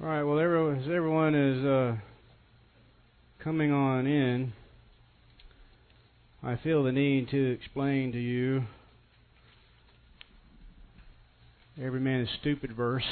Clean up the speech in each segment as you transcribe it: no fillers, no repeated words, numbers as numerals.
All right, well, as everyone is coming on in, I feel the need to explain to you every man is stupid verse.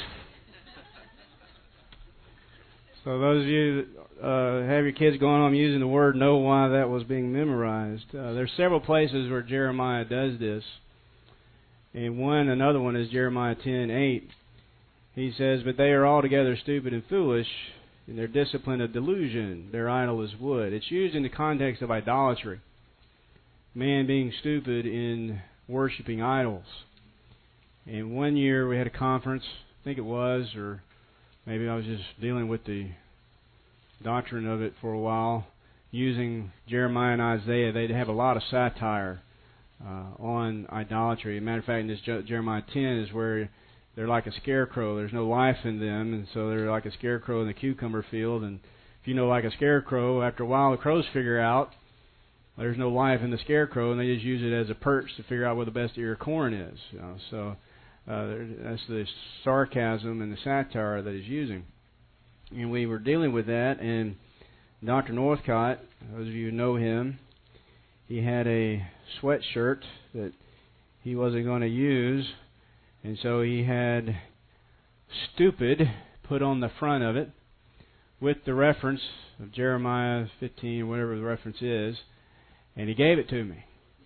So those of you that have your kids going home using the word know why that was being memorized. There's several places where Jeremiah does this. And another one is Jeremiah 10:8. He says, "But they are altogether stupid and foolish, in their discipline of delusion. Their idol is wood." It's used in the context of idolatry. Man being stupid in worshiping idols. And one year we had a conference, I think it was, or maybe I was just dealing with the doctrine of it for a while, using Jeremiah and Isaiah. They'd have a lot of satire on idolatry. As a matter of fact, in this Jeremiah 10 is where they're like a scarecrow. There's no life in them, and so they're like a scarecrow in the cucumber field. And if you know, like a scarecrow, after a while the crows figure out there's no life in the scarecrow, and they just use it as a perch to figure out where the best ear of corn is. So that's the sarcasm and the satire that he's using. And we were dealing with that, and Dr. Northcott, those of you who know him, he had a sweatshirt that he wasn't going to use, and so he had "stupid" put on the front of it with the reference of Jeremiah 15, whatever the reference is, and he gave it to me.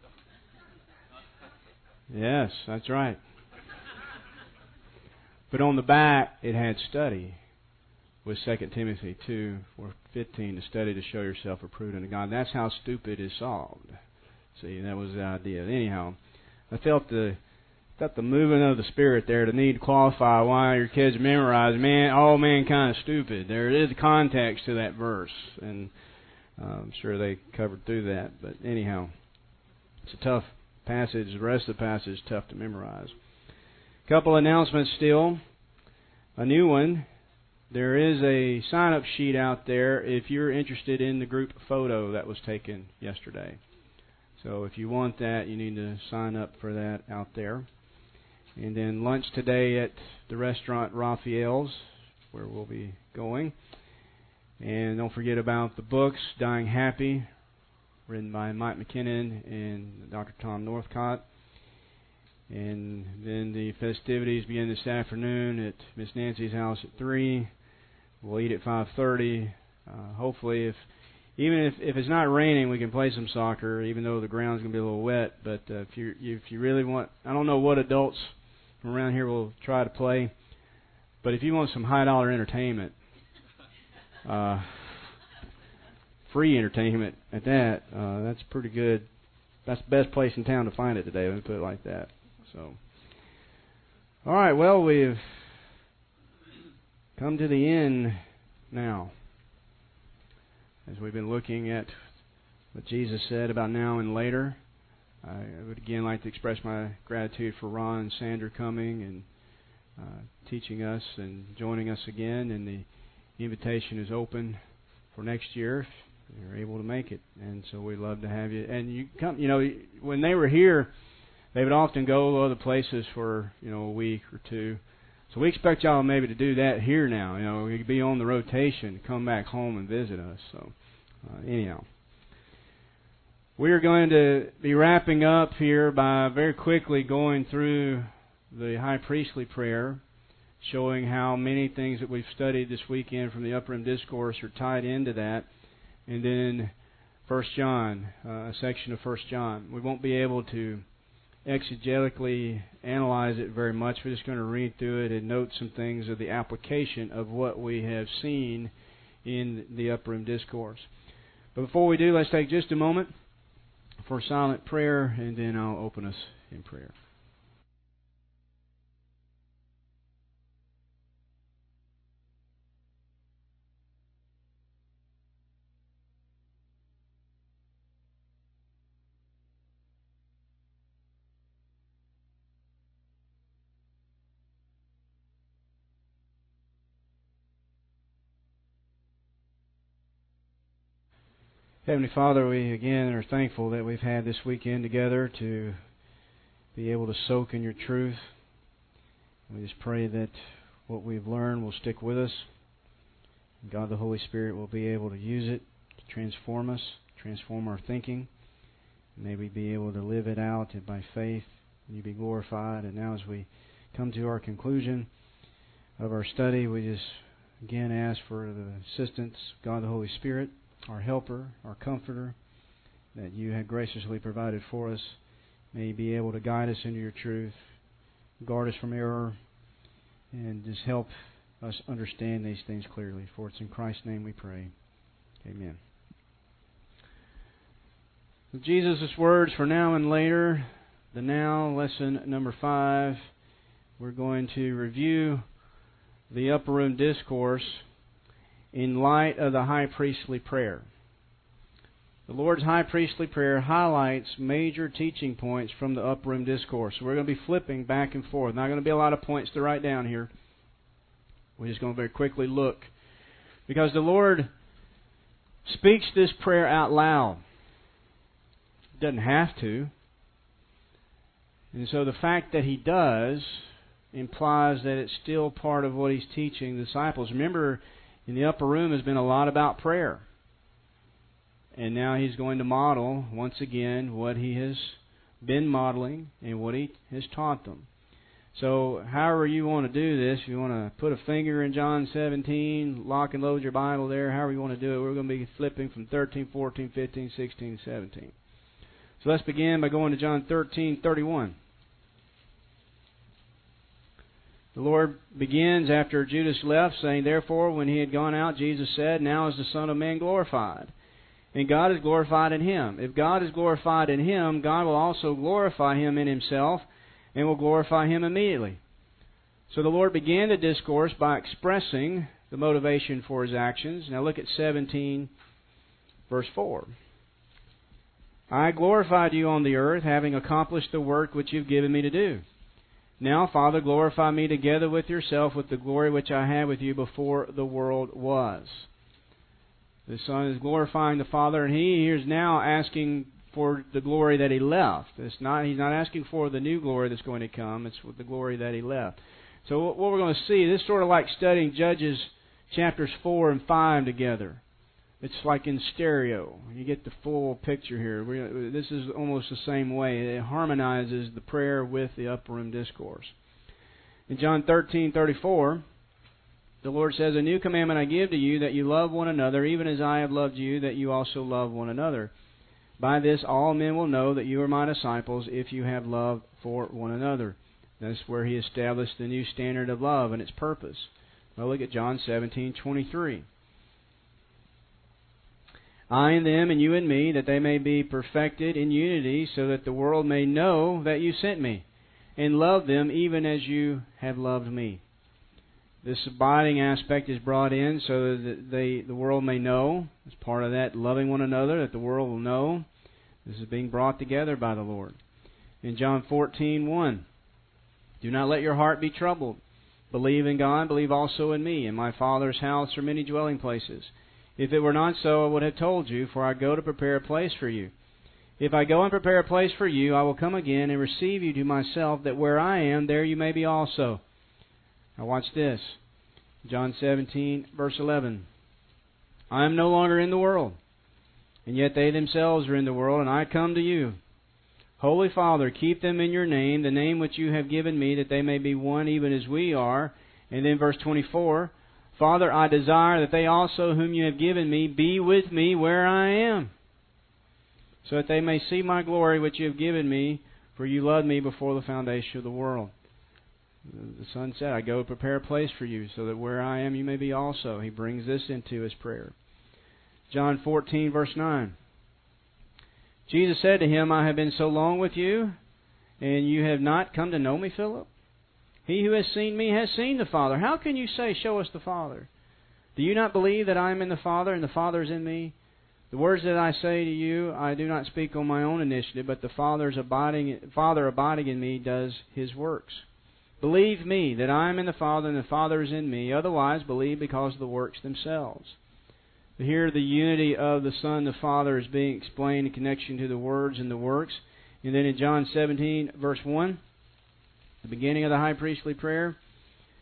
Yes, that's right. But on the back, it had "study" with 2 Timothy 2:15, to study to show yourself approved unto God. That's how stupid is solved. See, that was the idea. Anyhow, I felt the movement of the Spirit there to need to qualify why your kids memorize all mankind is stupid. There is a context to that verse, and I'm sure they covered through that. But anyhow, it's a tough passage. The rest of the passage is tough to memorize. A couple announcements still. A new one. There is a sign-up sheet out there if you're interested in the group photo that was taken yesterday. So if you want that, you need to sign up for that out there. And then lunch today at the restaurant Raphael's, where we'll be going. And don't forget about the books, Dying Happy, written by Mike McKinnon and Dr. Tom Northcott. And then the festivities begin this afternoon at Miss Nancy's house at 3. We'll eat at 5:30. Hopefully, if it's not raining, we can play some soccer, even though the ground's going to be a little wet. But if you really want, I don't know what adults from around here will try to play, but if you want some high-dollar entertainment, free entertainment at that, that's pretty good. That's the best place in town to find it today. Let me put it like that. So, all right. Well, we've come to the end now, as we've been looking at what Jesus said about now and later. I would again like to express my gratitude for Ron and Sandra coming and teaching us and joining us again. And the invitation is open for next year if you're able to make it. And so we'd love to have you. And you come. When they were here, they would often go to other places for a week or two. So we expect y'all maybe to do that here now. We could be on the rotation, come back home and visit us. So anyhow, we are going to be wrapping up here by very quickly going through the high priestly prayer, showing how many things that we've studied this weekend from the Upper Room Discourse are tied into that. And then 1 John, a section of 1 John. We won't be able to exegetically analyze it very much. We're just going to read through it and note some things of the application of what we have seen in the Upper Room Discourse. But before we do, let's take just a moment for silent prayer, and then I'll open us in prayer. Heavenly Father, we again are thankful that we've had this weekend together to be able to soak in your truth. We just pray that what we've learned will stick with us. God the Holy Spirit will be able to use it to transform us, transform our thinking. May we be able to live it out by faith, and You be glorified. And now as we come to our conclusion of our study, we just again ask for the assistance of God the Holy Spirit, our helper, our comforter, that You have graciously provided for us. May You be able to guide us into Your truth, guard us from error, and just help us understand these things clearly. For it's in Christ's name we pray. Amen. Jesus' words for now and later. The now, lesson number 5. We're going to review the Upper Room Discourse in light of the high priestly prayer. The Lord's high priestly prayer highlights major teaching points from the Upper Room Discourse. So we're going to be flipping back and forth. Not going to be a lot of points to write down here. We're just going to very quickly look. Because the Lord speaks this prayer out loud. He doesn't have to. And so the fact that He does implies that it's still part of what He's teaching the disciples. Remember, in the upper room has been a lot about prayer. And now He's going to model, once again, what He has been modeling and what He has taught them. So, however you want to do this, if you want to put a finger in John 17, lock and load your Bible there, however you want to do it, we're going to be flipping from 13, 14, 15, 16, 17. So let's begin by going to John 13:31. The Lord begins after Judas left, saying, "Therefore, when He had gone out, Jesus said, Now is the Son of Man glorified, and God is glorified in Him. If God is glorified in Him, God will also glorify Him in Himself, and will glorify Him immediately." So the Lord began the discourse by expressing the motivation for His actions. Now look at 17, verse 4. "I glorified You on the earth, having accomplished the work which You've given Me to do. Now, Father, glorify Me together with Yourself with the glory which I had with You before the world was." The Son is glorifying the Father, and He is now asking for the glory that He left. He's not asking for the new glory that's going to come. It's with the glory that He left. So what we're going to see, this is sort of like studying Judges chapters 4 and 5 together. It's like in stereo. You get the full picture here. This is almost the same way. It harmonizes the prayer with the upper room discourse. In John 13:34, the Lord says, "A new commandment I give to you, that you love one another, even as I have loved you, that you also love one another. By this all men will know that you are My disciples, if you have love for one another." That's where He established the new standard of love and its purpose. Now look at John 17:23. "I in them, and you in Me, that they may be perfected in unity, so that the world may know that You sent Me, and love them even as You have loved Me." This abiding aspect is brought in so that the world may know. As part of that, loving one another, that the world will know. This is being brought together by the Lord. In John 14:1, "Do not let your heart be troubled. Believe in God, believe also in Me. In My Father's house are many dwelling places. If it were not so, I would have told you, for I go to prepare a place for you. If I go and prepare a place for you, I will come again and receive you to Myself, that where I am, there you may be also." Now watch this. John 17, verse 11. "I am no longer in the world, and yet they themselves are in the world, and I come to you. Holy Father, keep them in Your name, the name which You have given Me, that they may be one even as We are." And then verse 24, "Father, I desire that they also whom You have given Me be with Me where I am, so that they may see My glory which You have given Me, for You loved Me before the foundation of the world." The Son said, "I go prepare a place for you, so that where I am you may be also." He brings this into His prayer. John 14, verse 9. "Jesus said to him, I have been so long with you, and you have not come to know Me, Philip? He who has seen Me has seen the Father. How can you say, 'Show us the Father'? Do you not believe that I am in the Father, and the Father is in Me? The words that I say to you, I do not speak on my own initiative, but the Father abiding in Me does His works. Believe Me that I am in the Father, and the Father is in Me. Otherwise, believe because of the works themselves." Here, the unity of the Son and the Father is being explained in connection to the words and the works. And then in John 17, verse 1, the beginning of the high priestly prayer,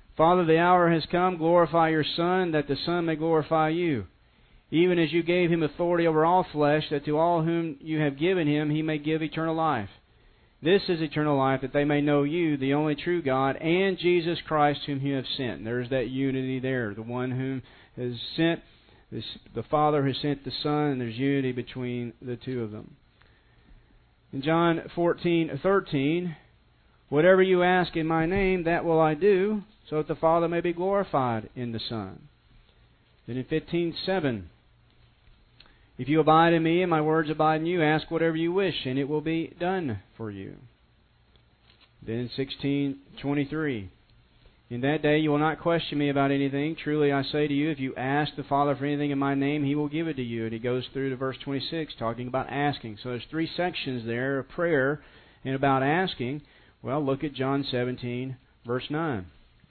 Father, the hour has come. Glorify your Son, that the Son may glorify you. Even as you gave him authority over all flesh, that to all whom you have given him he may give eternal life. This is eternal life, that they may know you, the only true God, and Jesus Christ whom you have sent. There's that unity there. The one whom has sent, the Father has sent the Son, and there's unity between the two of them. In John 14:13, whatever you ask in my name, that will I do, so that the Father may be glorified in the Son. Then in 15:7, if you abide in me and my words abide in you, ask whatever you wish, and it will be done for you. Then in 16:23, in that day you will not question me about anything. Truly I say to you, if you ask the Father for anything in my name, he will give it to you. And he goes through to verse 26, talking about asking. So there's three sections there of prayer and about asking. Well, look at John 17, verse 9.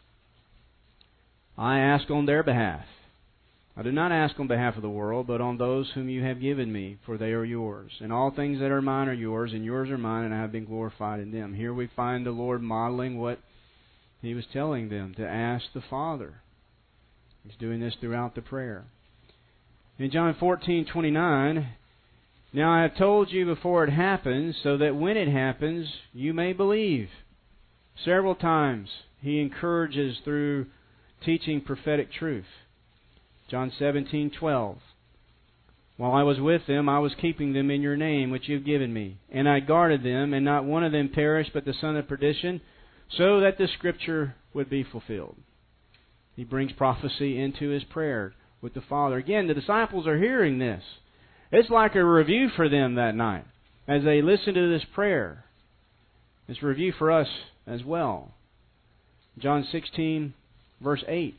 I ask on their behalf. I do not ask on behalf of the world, but on those whom you have given me, for they are yours. And all things that are mine are yours, and yours are mine, and I have been glorified in them. Here we find the Lord modeling what he was telling them, to ask the Father. He's doing this throughout the prayer. In John 14:29, now I have told you before it happens, so that when it happens, you may believe. Several times he encourages through teaching prophetic truth. John 17:12. While I was with them, I was keeping them in your name, which you have given me. And I guarded them, and not one of them perished, but the son of perdition, so that the Scripture would be fulfilled. He brings prophecy into his prayer with the Father. Again, the disciples are hearing this. It's like a review for them that night as they listen to this prayer. It's a review for us as well. John 16, verse 8.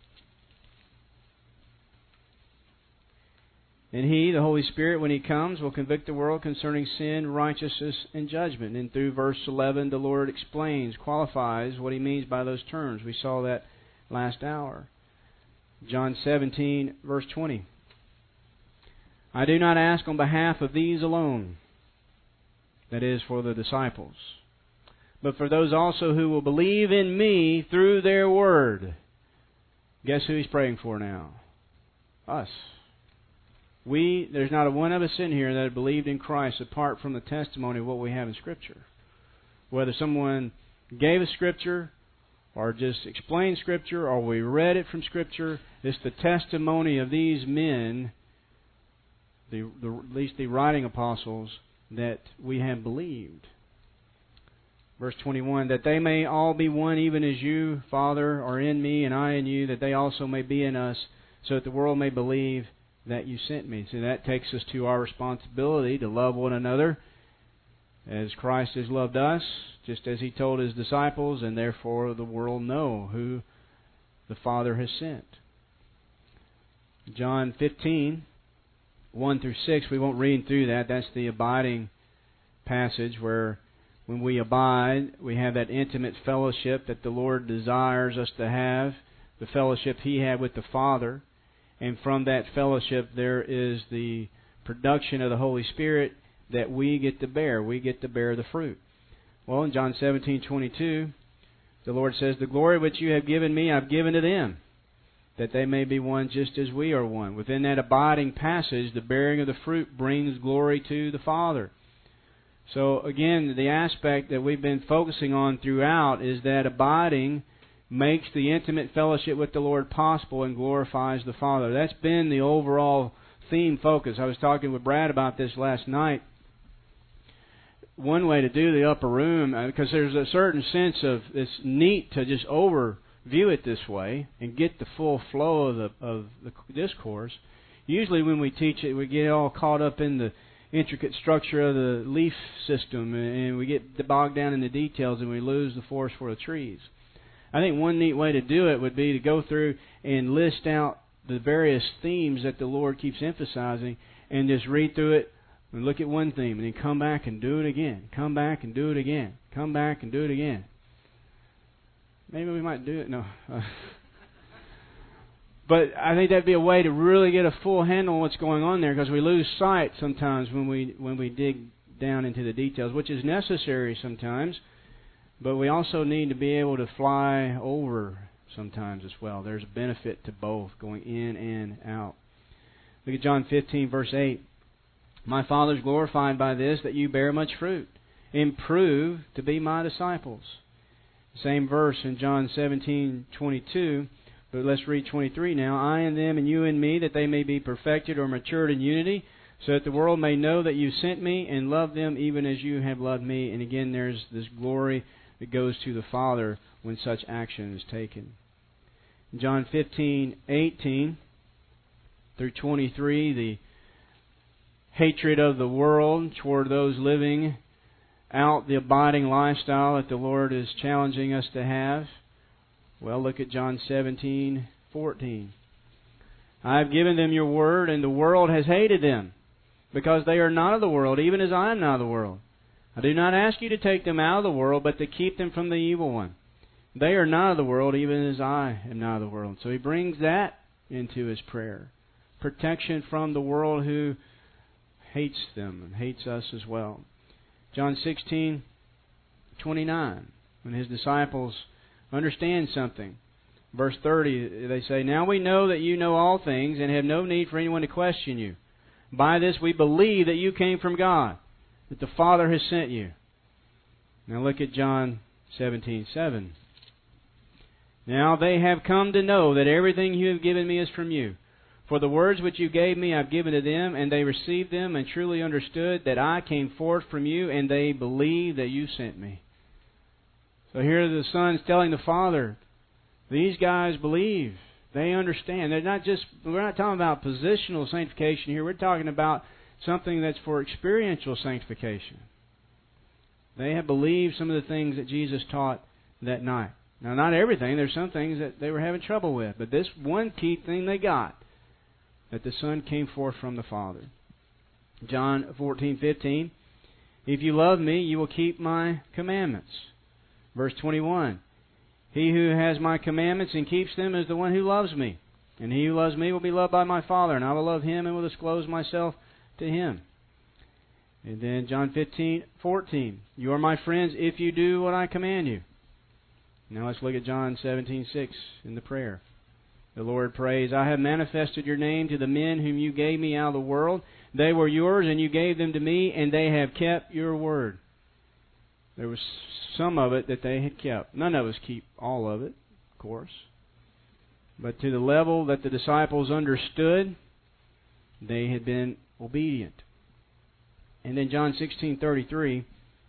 And He, the Holy Spirit, when He comes, will convict the world concerning sin, righteousness, and judgment. And through verse 11, the Lord explains, qualifies what He means by those terms. We saw that last hour. John 17, verse 20. I do not ask on behalf of these alone, that is, for the disciples, but for those also who will believe in me through their word. Guess who He's praying for now? Us. There's not a one of us in here that have believed in Christ apart from the testimony of what we have in Scripture. Whether someone gave us Scripture, or just explained Scripture, or we read it from Scripture, it's the testimony of these men, at least the writing apostles, that we have believed. Verse 21, that they may all be one, even as you, Father, are in me, and I in you, that they also may be in us, so that the world may believe that you sent me. So that takes us to our responsibility to love one another as Christ has loved us, just as He told His disciples, and therefore the world know who the Father has sent. John 15, 1 through 6, we won't read through that. That's the abiding passage where when we abide, we have that intimate fellowship that the Lord desires us to have, the fellowship He had with the Father. And from that fellowship, there is the production of the Holy Spirit that we get to bear. We get to bear the fruit. Well, in John 17:22, the Lord says, the glory which you have given me, I've given to them, that they may be one just as we are one. Within that abiding passage, the bearing of the fruit brings glory to the Father. So, again, the aspect that we've been focusing on throughout is that abiding makes the intimate fellowship with the Lord possible and glorifies the Father. That's been the overall theme focus. I was talking with Brad about this last night. One way to do the upper room, because there's a certain sense of it's neat to just overview it this way and get the full flow of the discourse. Usually when we teach it, we get all caught up in the intricate structure of the leaf system, and we get bogged down in the details, and we lose the forest for the trees. I think one neat way to do it would be to go through and list out the various themes that the Lord keeps emphasizing and just read through it and look at one theme and then come back and do it again. Come back and do it again. Come back and do it again. Maybe we might do it. No. But I think that'd be a way to really get a full handle on what's going on there, because we lose sight sometimes when we dig down into the details, which is necessary sometimes. But we also need to be able to fly over sometimes as well. There's a benefit to both, going in and out. Look at John 15, verse 8. My Father is glorified by this, that you bear much fruit, and prove to be my disciples. Same verse in John 17:22, but let's read 23 now. I and them, and you and me, that they may be perfected or matured in unity, so that the world may know that you sent me and love them even as you have loved me. And again, there's this glory that goes to the Father when such action is taken. John 15:18 through 23, the hatred of the world toward those living out the abiding lifestyle that the Lord is challenging us to have. Well, look at John 17:14. I have given them your word, and the world has hated them, because they are not of the world, even as I am not of the world. I do not ask you to take them out of the world, but to keep them from the evil one. They are not of the world, even as I am not of the world. So he brings that into his prayer. Protection from the world who hates them and hates us as well. John 16:29, when his disciples understand something. Verse 30, they say, now we know that you know all things and have no need for anyone to question you. By this we believe that you came from God, that the Father has sent you. Now look at John 17:7. Now they have come to know that everything you have given me is from you. For the words which you gave me I have given to them, and they received them and truly understood that I came forth from you, and they believe that you sent me. So here the Son's telling the Father, these guys believe. They understand. We're not talking about positional sanctification here. We're talking about something that's for experiential sanctification. They have believed some of the things that Jesus taught that night. Now, not everything. There's some things that they were having trouble with. But this one key thing they got, that the Son came forth from the Father. John 14:15. If you love me, you will keep my commandments. Verse 21. He who has my commandments and keeps them is the one who loves me. And he who loves me will be loved by my Father, and I will love him and will disclose myself to him. And then John 15:14. You are my friends if you do what I command you. Now let's look at John 17:6 in the prayer. The Lord prays, I have manifested your name to the men whom you gave me out of the world. They were yours, and you gave them to me, and they have kept your word. There was some of it that they had kept. None of us keep all of it, of course. But to the level that the disciples understood, they had been obedient. And then John 16:33,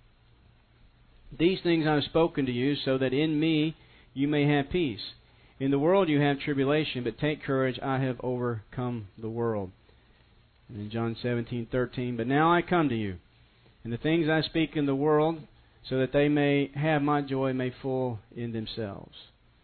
these things I have spoken to you, so that in me you may have peace. In the world you have tribulation, but take courage, I have overcome the world. And in John 17:13, but now I come to you, and the things I speak in the world, so that they may have my joy made full in themselves.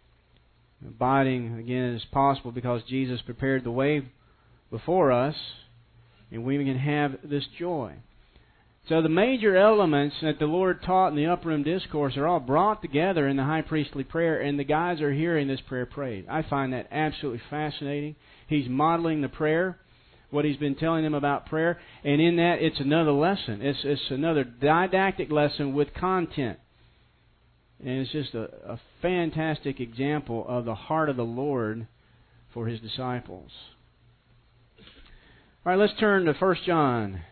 Abiding, again, is possible because Jesus prepared the way before us, and we can have this joy. So the major elements that the Lord taught in the Upper Room Discourse are all brought together in the high priestly prayer, and the guys are hearing this prayer prayed. I find that absolutely fascinating. He's modeling the prayer, what he's been telling them about prayer, and in that it's another lesson. It's another didactic lesson with content. And it's just a fantastic example of the heart of the Lord for His disciples. All right, let's turn to 1 John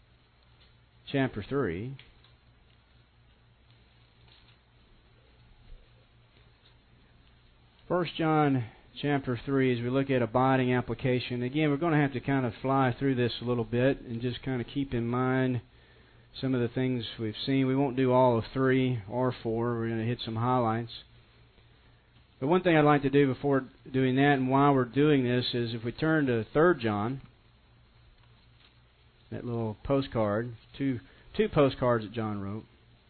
chapter 3. First John chapter 3, as we look at abiding application. Again, we're going to have to kind of fly through this a little bit and just kind of keep in mind some of the things we've seen. We won't do all of 3 or 4. We're going to hit some highlights. But one thing I'd like to do before doing that, and while we're doing this, is if we turn to 3 John, that little postcard, two postcards that John wrote.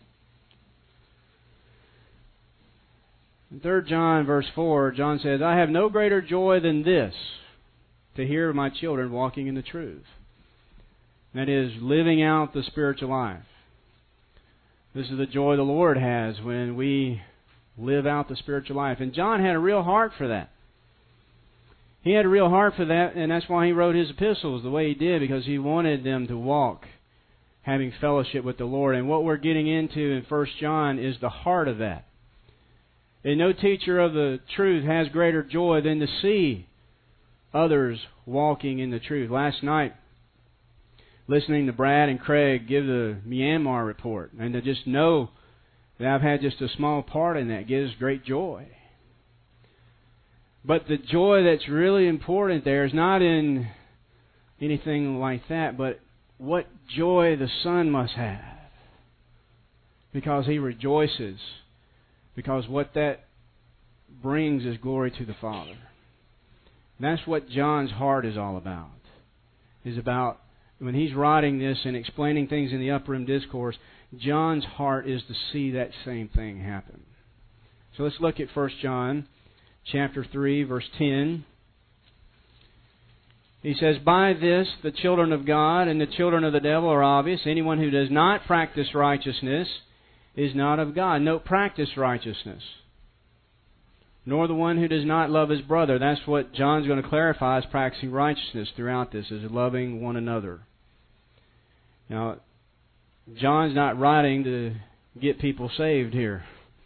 In 3 John verse 4, John says, I have no greater joy than this, to hear my children walking in the truth. That is, living out the spiritual life. This is the joy the Lord has when we live out the spiritual life. And John had a real heart for that. He had a real heart for that, and that's why he wrote his epistles the way he did, because he wanted them to walk having fellowship with the Lord. And what we're getting into in 1 John is the heart of that. And no teacher of the truth has greater joy than to see others walking in the truth. Last night, listening to Brad and Craig give the Myanmar report, and to just know that I've had just a small part in that gives great joy. But the joy that's really important there is not in anything like that, but what joy the Son must have. Because He rejoices. Because what that brings is glory to the Father. And that's what John's heart is all about. Is about, when he's writing this and explaining things in the Upper Room Discourse, John's heart is to see that same thing happen. So let's look at 1 John chapter 3, verse 10. He says, "By this the children of God and the children of the devil are obvious. Anyone who does not practice righteousness is not of God." Note, practice righteousness. "Nor the one who does not love his brother." That's what John's going to clarify as practicing righteousness throughout this, is loving one another. Now, John's not writing to get people saved here.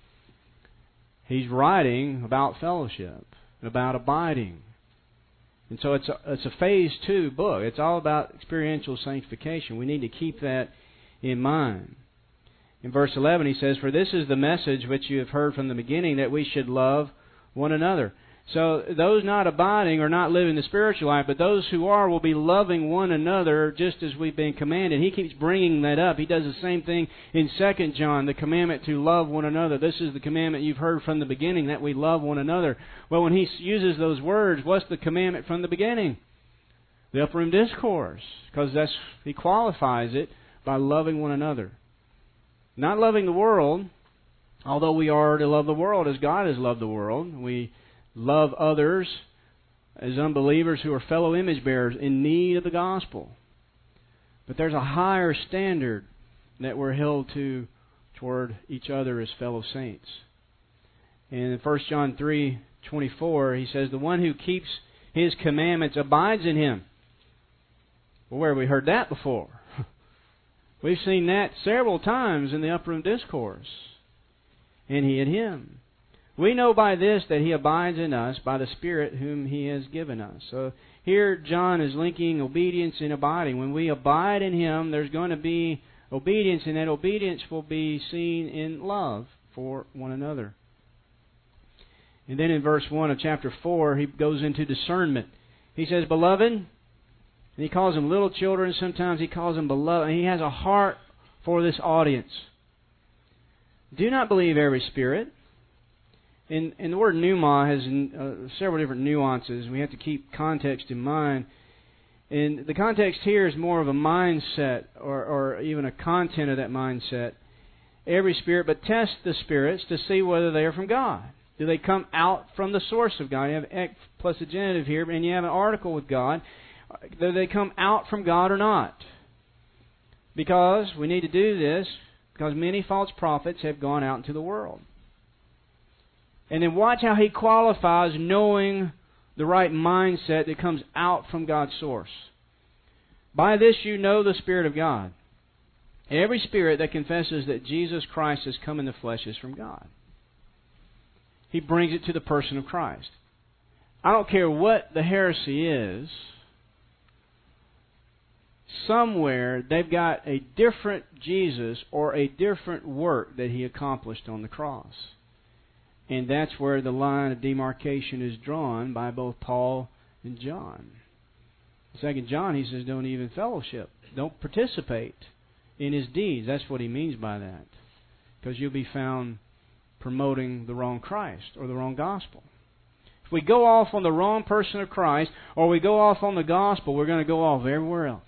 He's writing about fellowship, about abiding. And so it's a phase 2 book. It's all about experiential sanctification. We need to keep that in mind. In verse 11 he says, "For this is the message which you have heard from the beginning, that we should love one another." So those not abiding are not living the spiritual life, but those who are will be loving one another just as we've been commanded. He keeps bringing that up. He does the same thing in 2 John, the commandment to love one another. This is the commandment you've heard from the beginning, that we love one another. Well, when he uses those words, what's the commandment from the beginning? The Upper Room Discourse, because he qualifies it by loving one another. Not loving the world, although we are to love the world as God has loved the world. We love others as unbelievers who are fellow image bearers in need of the gospel. But there's a higher standard that we're held to toward each other as fellow saints. And in 1 John 3:24, he says, "The one who keeps His commandments abides in Him." Well, where have we heard that before? We've seen that several times in the Upper Room Discourse. "And He in Him. We know by this that He abides in us by the Spirit whom He has given us." So here John is linking obedience and abiding. When we abide in Him, there's going to be obedience, and that obedience will be seen in love for one another. And then in verse 1 of chapter 4, he goes into discernment. He says, "Beloved," and he calls them little children, sometimes he calls them beloved, and he has a heart for this audience. "Do not believe every spirit." And the word pneuma has several different nuances. We have to keep context in mind. And the context here is more of a mindset or even a content of that mindset. Every spirit, but test the spirits to see whether they are from God. Do they come out from the source of God? You have ek plus a genitive here, and you have an article with God. Do they come out from God or not? Because we need to do this because many false prophets have gone out into the world. And then watch how he qualifies knowing the right mindset that comes out from God's source. "By this you know the Spirit of God. Every spirit that confesses that Jesus Christ has come in the flesh is from God." He brings it to the person of Christ. I don't care what the heresy is. Somewhere they've got a different Jesus or a different work that He accomplished on the cross. And that's where the line of demarcation is drawn by both Paul and John. In 2 John, he says, don't even fellowship. Don't participate in his deeds. That's what he means by that. Because you'll be found promoting the wrong Christ or the wrong gospel. If we go off on the wrong person of Christ or we go off on the gospel, we're going to go off everywhere else.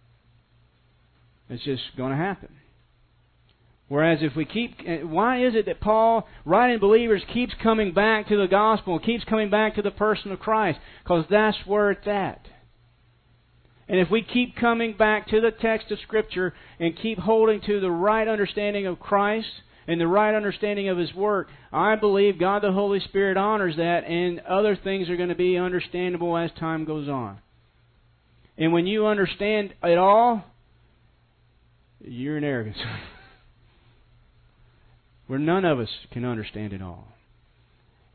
It's just going to happen. Whereas if we keep... Why is it that Paul, writing believers, keeps coming back to the gospel, keeps coming back to the person of Christ? Because that's where it's at. And if we keep coming back to the text of Scripture and keep holding to the right understanding of Christ and the right understanding of His work, I believe God the Holy Spirit honors that, and other things are going to be understandable as time goes on. And when you understand it all, you're in arrogance. Where none of us can understand it all.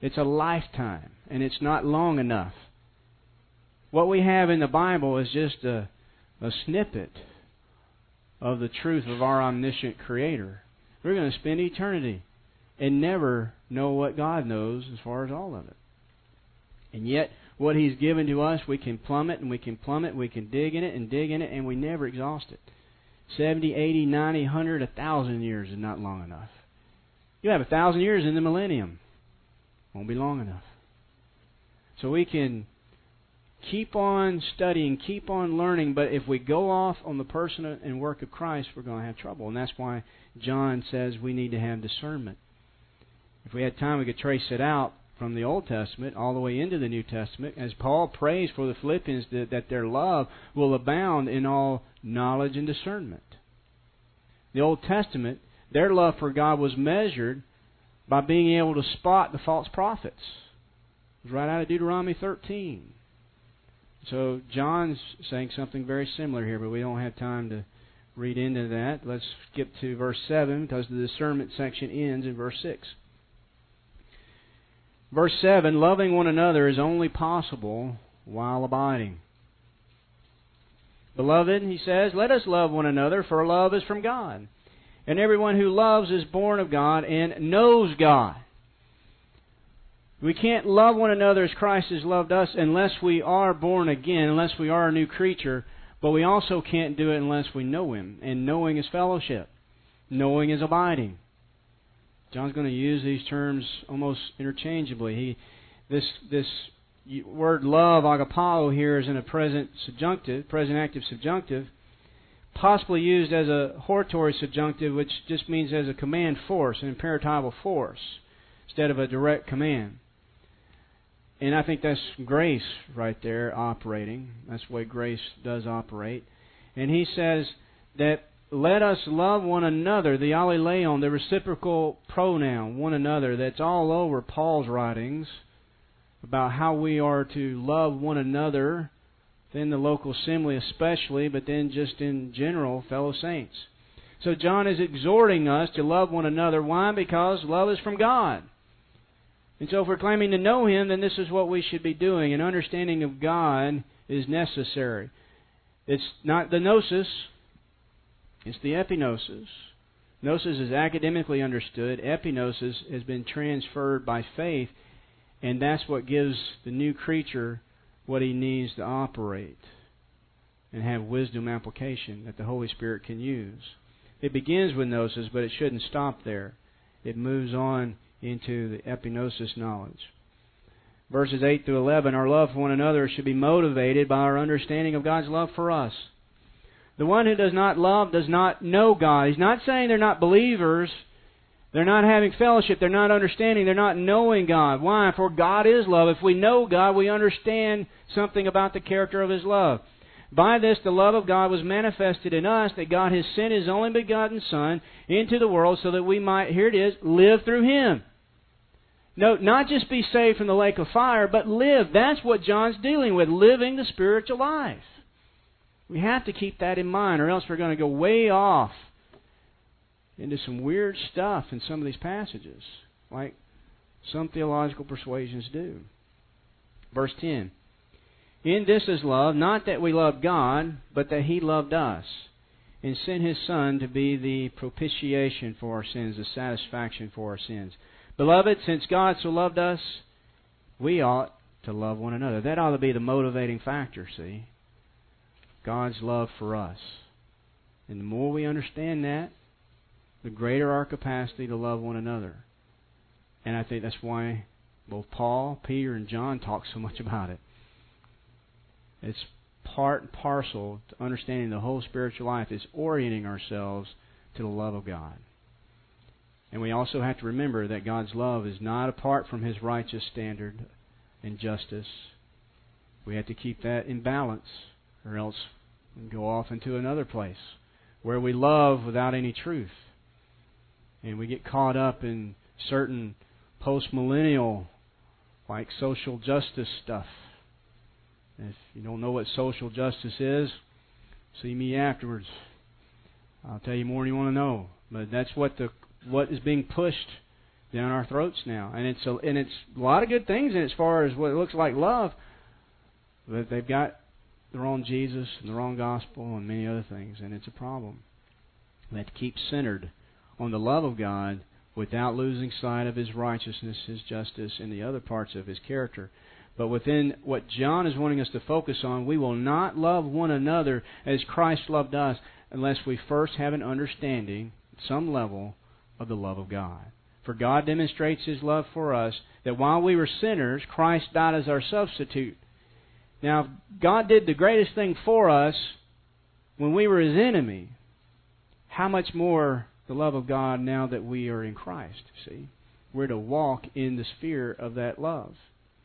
It's a lifetime, and it's not long enough. What we have in the Bible is just a snippet of the truth of our omniscient Creator. We're going to spend eternity and never know what God knows as far as all of it. And yet, what He's given to us, we can plumb it, and we can plumb it, we can dig in it, and we never exhaust it. 70, 80, 90, 100, 1,000 years is not long enough. You have 1,000 years in the millennium. Won't be long enough. So we can keep on studying, keep on learning, but if we go off on the person and work of Christ, we're going to have trouble. And that's why John says we need to have discernment. If we had time, we could trace it out from the Old Testament all the way into the New Testament, as Paul prays for the Philippians that their love will abound in all knowledge and discernment. The Old Testament, their love for God was measured by being able to spot the false prophets. It was right out of Deuteronomy 13. So John's saying something very similar here, but we don't have time to read into that. Let's skip to verse 7, because the discernment section ends in verse 6. Verse 7, loving one another is only possible while abiding. Beloved, he says, let us love one another, for love is from God. And everyone who loves is born of God and knows God. We can't love one another as Christ has loved us unless we are born again, unless we are a new creature. But we also can't do it unless we know Him. And knowing is fellowship. Knowing is abiding. John's going to use these terms almost interchangeably. This word love, agapao, here is in a present subjunctive, present active subjunctive, possibly used as a hortatory subjunctive, which just means as a command force, an imperatival force, instead of a direct command. And I think that's grace right there operating. That's the way grace does operate. And he says that let us love one another, the allileon, the reciprocal pronoun, one another, that's all over Paul's writings about how we are to love one another, in the local assembly especially, but then just in general, fellow saints. So John is exhorting us to love one another. Why? Because love is from God. And so if we're claiming to know Him, then this is what we should be doing. An understanding of God is necessary. It's not the gnosis, it's the epignosis. Gnosis is academically understood. Epignosis has been transferred by faith, and that's what gives the new creature what he needs to operate and have wisdom application that the Holy Spirit can use. It begins with gnosis, but it shouldn't stop there. It moves on into the epignosis knowledge. Verses 8 through 11, our love for one another should be motivated by our understanding of God's love for us. The one who does not love does not know God. He's not saying they're not believers. They're not having fellowship. They're not understanding. They're not knowing God. Why? For God is love. If we know God, we understand something about the character of His love. By this, the love of God was manifested in us, that God has sent His only begotten Son into the world so that we might, here it is, live through Him. No, not just be saved from the lake of fire, but live. That's what John's dealing with, living the spiritual life. We have to keep that in mind, or else we're going to go way off into some weird stuff in some of these passages, like some theological persuasions do. Verse 10, in this is love, not that we love God, but that He loved us, and sent His Son to be the propitiation for our sins, the satisfaction for our sins. Beloved, since God so loved us, we ought to love one another. That ought to be the motivating factor, see? God's love for us. And the more we understand that, the greater our capacity to love one another. And I think that's why both Paul, Peter, and John talk so much about it. It's part and parcel to understanding the whole spiritual life is orienting ourselves to the love of God. And we also have to remember that God's love is not apart from His righteous standard and justice. We have to keep that in balance, or else we go off into another place where we love without any truth. And we get caught up in certain post-millennial, like social justice stuff. If you don't know what social justice is, see me afterwards. I'll tell you more than you want to know. But that's what is being pushed down our throats now. And it's a lot of good things in it as far as what it looks like love, but they've got the wrong Jesus and the wrong gospel and many other things, and it's a problem. We have to keep centered on the love of God without losing sight of His righteousness, His justice, and the other parts of His character. But within what John is wanting us to focus on, we will not love one another as Christ loved us unless we first have an understanding, at some level, of the love of God. For God demonstrates His love for us, that while we were sinners, Christ died as our substitute. Now, if God did the greatest thing for us when we were His enemy, how much more the love of God now that we are in Christ? See, we're to walk in the sphere of that love.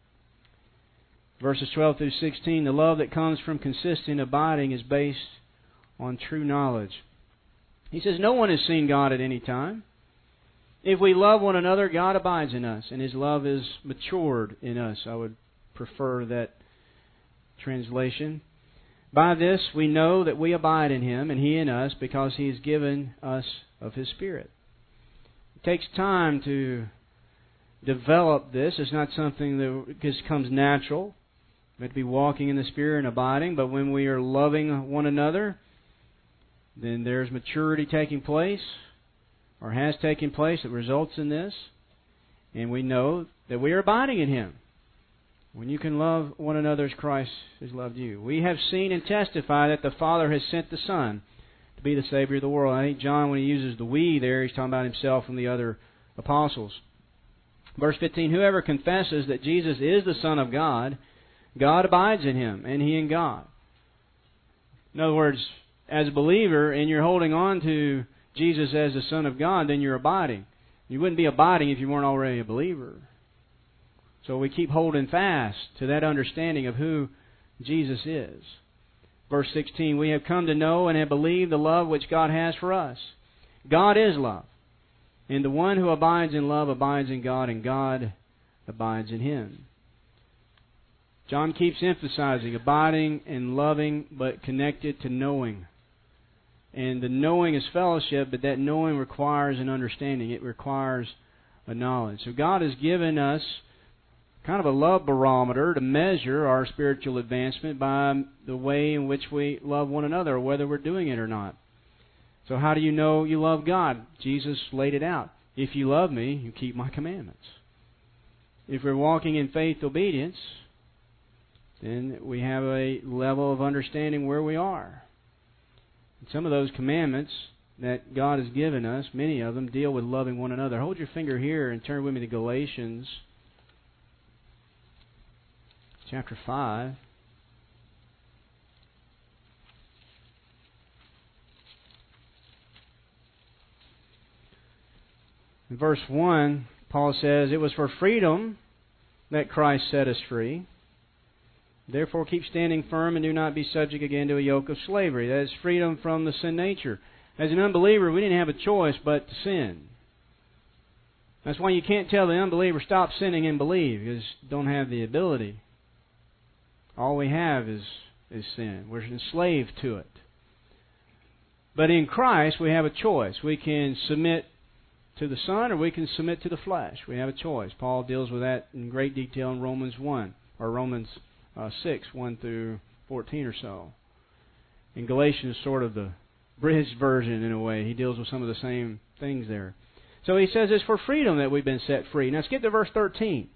Verses 12 through 16, the love that comes from consistent abiding is based on true knowledge. He says, no one has seen God at any time. If we love one another, God abides in us, and His love is matured in us. I would prefer that translation. By this we know that we abide in Him, and He in us, because He has given us of His Spirit. It takes time to develop this. It's not something that just comes natural. We have to be walking in the Spirit and abiding, but when we are loving one another, then there's maturity taking place, or has taken place, that results in this, and we know that we are abiding in Him. When you can love one another as Christ has loved you. We have seen and testified that the Father has sent the Son to be the Savior of the world. I think John, when he uses the we there, he's talking about himself and the other apostles. Verse 15, whoever confesses that Jesus is the Son of God, God abides in him, and He in God. In other words, as a believer, and you're holding on to Jesus as the Son of God, then you're abiding. You wouldn't be abiding if you weren't already a believer. So we keep holding fast to that understanding of who Jesus is. Verse 16, we have come to know and have believed the love which God has for us. God is love. And the one who abides in love abides in God, and God abides in him. John keeps emphasizing abiding and loving, but connected to knowing. And the knowing is fellowship, but that knowing requires an understanding. It requires a knowledge. So God has given us kind of a love barometer to measure our spiritual advancement by the way in which we love one another, or whether we're doing it or not. So how do you know you love God? Jesus laid it out. If you love me, you keep my commandments. If we're walking in faith obedience, then we have a level of understanding where we are. And some of those commandments that God has given us, many of them, deal with loving one another. Hold your finger here and turn with me to Galatians chapter 5. In verse 1, Paul says, it was for freedom that Christ set us free. Therefore keep standing firm and do not be subject again to a yoke of slavery. That is freedom from the sin nature. As an unbeliever, we didn't have a choice but to sin. That's why you can't tell the unbeliever, stop sinning and believe, because you don't have the ability. All we have is sin. We're enslaved to it. But in Christ, we have a choice. We can submit to the Son, or we can submit to the flesh. We have a choice. Paul deals with that in great detail in Romans 1, or Romans 6, 1 through 14 or so. In Galatians, sort of the bridged version in a way. He deals with some of the same things there. So he says it's for freedom that we've been set free. Now skip to verse 13.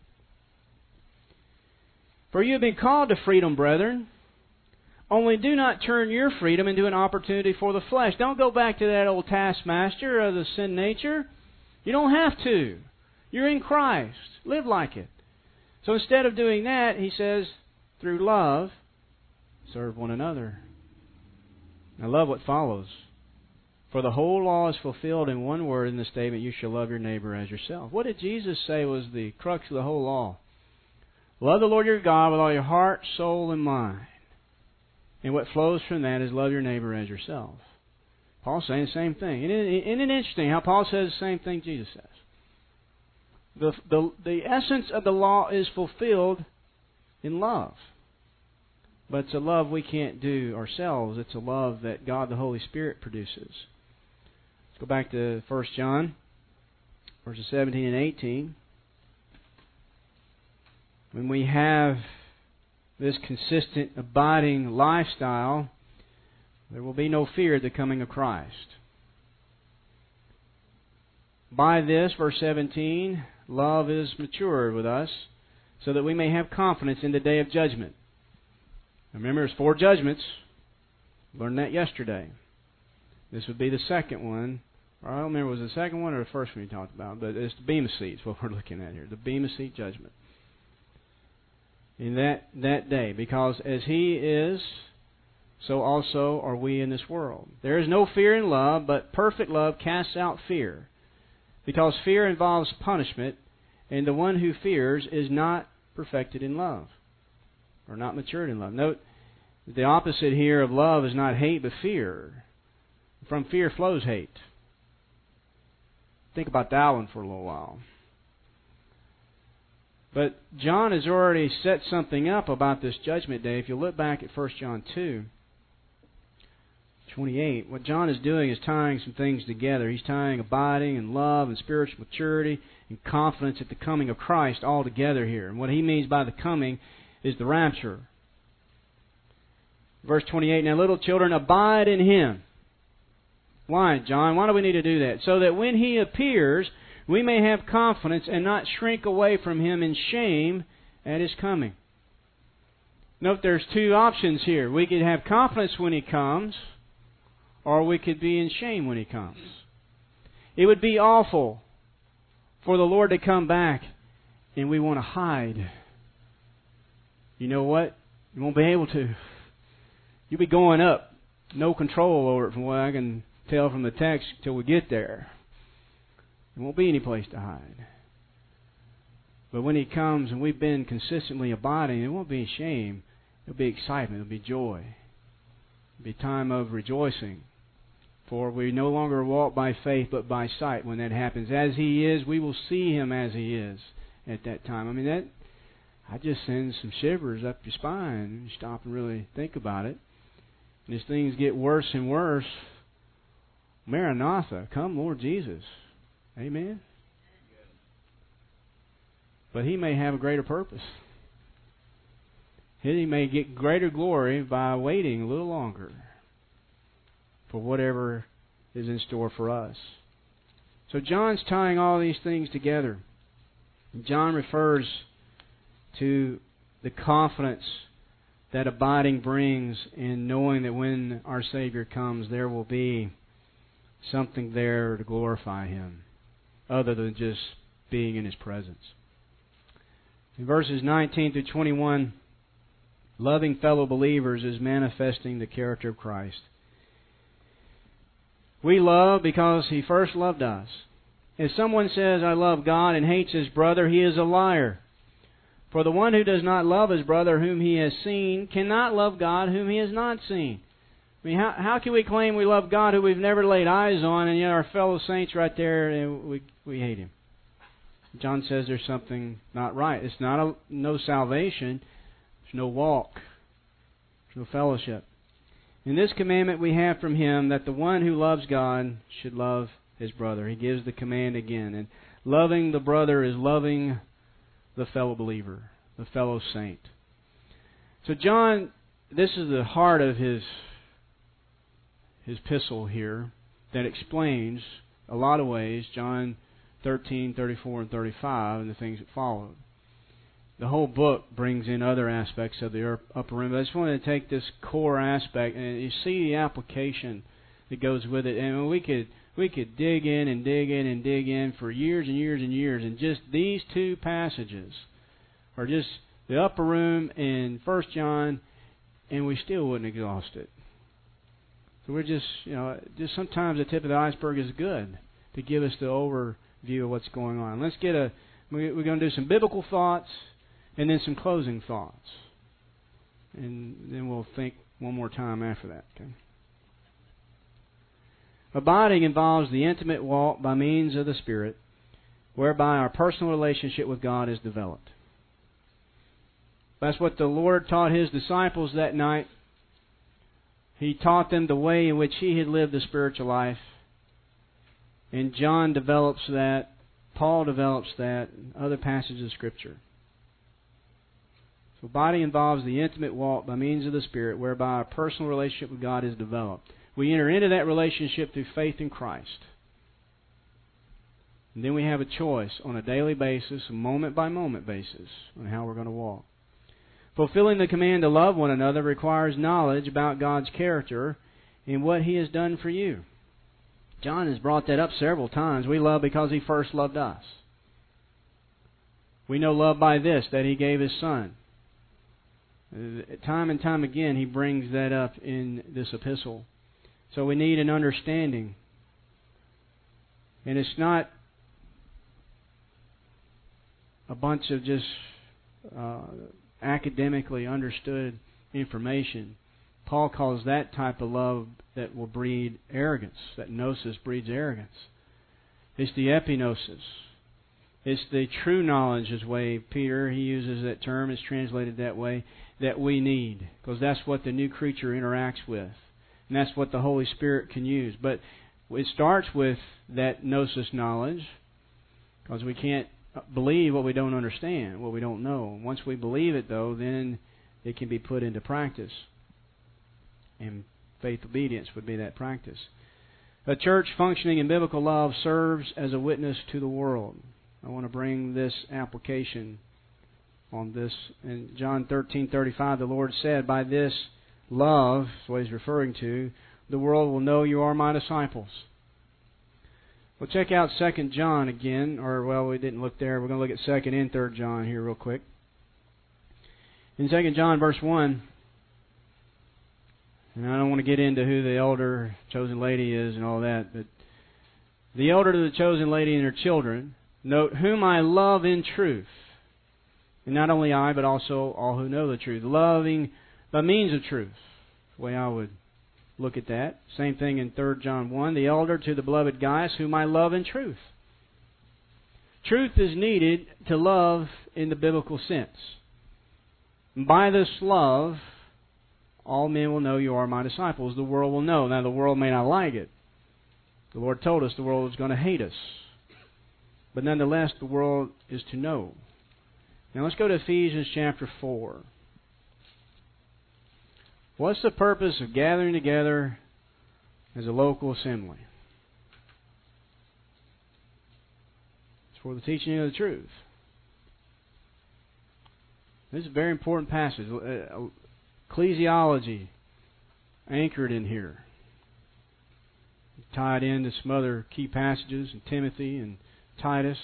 For you have been called to freedom, brethren. Only do not turn your freedom into an opportunity for the flesh. Don't go back to that old taskmaster of the sin nature. You don't have to. You're in Christ. Live like it. So instead of doing that, he says, through love, serve one another. I love what follows. For the whole law is fulfilled in one word in the statement, you shall love your neighbor as yourself. What did Jesus say was the crux of the whole law? Love the Lord your God with all your heart, soul, and mind. And what flows from that is love your neighbor as yourself. Paul's saying the same thing. Isn't it interesting how Paul says the same thing Jesus says? The essence of the law is fulfilled in love. But it's a love we can't do ourselves. It's a love that God the Holy Spirit produces. Let's go back to 1 John verses 17 and 18. When we have this consistent, abiding lifestyle, there will be no fear at the coming of Christ. By this, verse 17, love is matured with us, so that we may have confidence in the day of judgment. Remember, there's 4 judgments. Learned that yesterday. This would be the second one. Or I don't remember, was it the second one or the first one you talked about? But it's the Bema Seat is what we're looking at here. The Bema Seat judgment. In that day. Because as He is, so also are we in this world. There is no fear in love, but perfect love casts out fear. Because fear involves punishment, and the one who fears is not perfected in love, or not matured in love. Note, the opposite here of love is not hate, but fear. From fear flows hate. Think about that one for a little while. But John has already set something up about this judgment day. If you look back at 1 John 2:28, what John is doing is tying some things together. He's tying abiding and love and spiritual maturity and confidence at the coming of Christ all together here. And what he means by the coming is the rapture. Verse 28, now little children, abide in Him. Why, John? Why do we need to do that? So that when He appears, we may have confidence and not shrink away from Him in shame at His coming. Note there's 2 options here. We could have confidence when He comes, or we could be in shame when He comes. It would be awful for the Lord to come back and we want to hide. You know what? You won't be able to. You'll be going up. No control over it from what I can tell from the text till we get there. There won't be any place to hide. But when He comes and we've been consistently abiding, it won't be shame. It'll be excitement. It'll be joy. It'll be a time of rejoicing. For we no longer walk by faith but by sight when that happens. As He is, we will see Him as He is at that time. I mean, that just sends some shivers up your spine. You stop and really think about it. And as things get worse and worse, Maranatha, come Lord Jesus. Amen? But He may have a greater purpose. He may get greater glory by waiting a little longer for whatever is in store for us. So John's tying all these things together. John refers to the confidence that abiding brings in knowing that when our Savior comes, there will be something there to glorify Him, other than just being in His presence. In verses 19 through 21, loving fellow believers is manifesting the character of Christ. We love because He first loved us. If someone says, I love God, and hates his brother, he is a liar. For the one who does not love his brother whom he has seen cannot love God whom he has not seen. I mean, how can we claim we love God who we've never laid eyes on, and yet our fellow saints right there, and we hate Him? John says there's something not right. It's not no salvation. There's no walk. There's no fellowship. In this commandment we have from Him that the one who loves God should love his brother. He gives the command again. And loving the brother is loving the fellow believer, the fellow saint. So John, this is the heart of his epistle here that explains a lot of ways John 13, 34, and 35 and the things that followed. The whole book brings in other aspects of the upper room, but I just wanted to take this core aspect and you see the application that goes with it. And we could dig in and dig in and dig in for years and years and years, and just these 2 passages are just the upper room in 1 John, and we still wouldn't exhaust it. So we're just sometimes the tip of the iceberg is good to give us the overview of what's going on. We're going to do some biblical thoughts and then some closing thoughts. And then we'll think one more time after that. Okay? Abiding involves the intimate walk by means of the Spirit, whereby our personal relationship with God is developed. That's what the Lord taught His disciples that night. He taught them the way in which He had lived the spiritual life. And John develops that Paul develops that in other passages of Scripture. So body involves the intimate walk by means of the Spirit, whereby a personal relationship with God is developed. We enter into that relationship through faith in Christ. And then we have a choice on a daily basis, a moment-by-moment basis, on how we're going to walk. Fulfilling the command to love one another requires knowledge about God's character and what He has done for you. John has brought that up several times. We love because He first loved us. We know love by this, that He gave His Son. Time and time again, he brings that up in this epistle. So we need an understanding. And it's not a bunch of just academically understood information. Paul calls that type of love that will breed arrogance. That gnosis breeds arrogance. It's the epignosis. It's the true knowledge, is way Peter, he uses that term, it's translated that way, that we need. Because that's what the new creature interacts with. And that's what the Holy Spirit can use. But it starts with that gnosis knowledge, because we can't believe what we don't understand, what we don't know. Once we believe it, though, then it can be put into practice. And faith obedience would be that practice. A church functioning in biblical love serves as a witness to the world. I want to bring this application on this. In John 13:35, the Lord said, "By this love," that's what He's referring to, "the world will know you are my disciples." We'll check out 2 John again, we didn't look there. We're going to look at 2 and 3 John here real quick. In 2 John verse 1, and I don't want to get into who the elder chosen lady is and all that, but the elder to the chosen lady and her children, note, whom I love in truth. And not only I, but also all who know the truth. Loving by means of truth. The way I would look at that. Same thing in 3 John 1. The elder to the beloved Gaius, whom I love in truth. Truth is needed to love in the biblical sense. By this love, all men will know you are my disciples. The world will know. Now, the world may not like it. The Lord told us the world was going to hate us. But nonetheless, the world is to know. Now let's go to Ephesians chapter 4. What's the purpose of gathering together as a local assembly? It's for the teaching of the truth. This is a very important passage. Ecclesiology anchored in here. Tied into some other key passages in Timothy and Titus.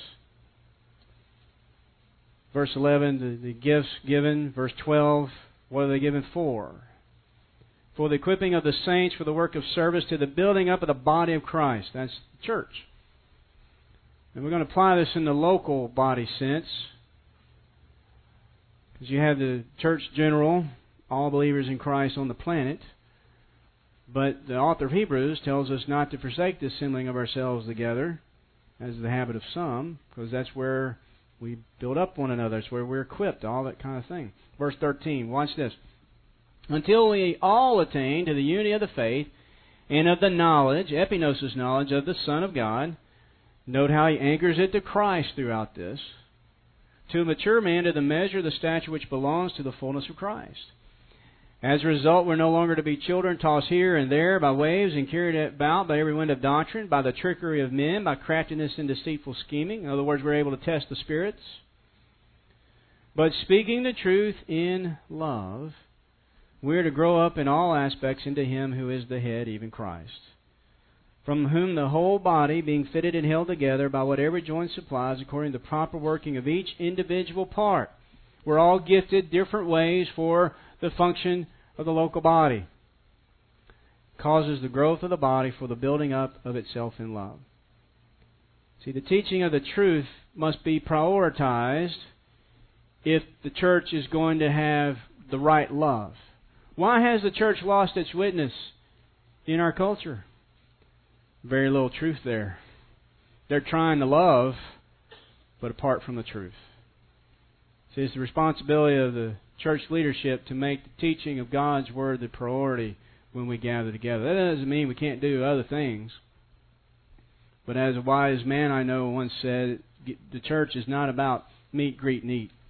Verse 11, the gifts given. Verse 12, what are they given for? For the equipping of the saints for the work of service to the building up of the body of Christ. That's the church. And we're going to apply this in the local body sense. Because you have the church general, all believers in Christ on the planet. But the author of Hebrews tells us not to forsake the assembling of ourselves together, as the habit of some, because that's where we build up one another. It's where we're equipped, all that kind of thing. Verse 13, watch this. Until we all attain to the unity of the faith and of the knowledge, epignosis knowledge, of the Son of God. Note how he anchors it to Christ throughout this. To a mature man, to the measure of the stature which belongs to the fullness of Christ. As a result, we're no longer to be children tossed here and there by waves and carried about by every wind of doctrine, by the trickery of men, by craftiness and deceitful scheming. In other words, we're able to test the spirits. But speaking the truth in love, we're to grow up in all aspects into Him who is the head, even Christ, from whom the whole body, being fitted and held together by what every joint supplies, according to the proper working of each individual part. We're all gifted different ways for the function of the local body. Causes the growth of the body for the building up of itself in love. See, the teaching of the truth must be prioritized if the church is going to have the right love. Why has the church lost its witness in our culture? Very little truth there. They're trying to love, but apart from the truth. See, it's the responsibility of the church leadership to make the teaching of God's Word the priority when we gather together. That doesn't mean we can't do other things. But as a wise man I know once said, the church is not about meet, greet, and eat.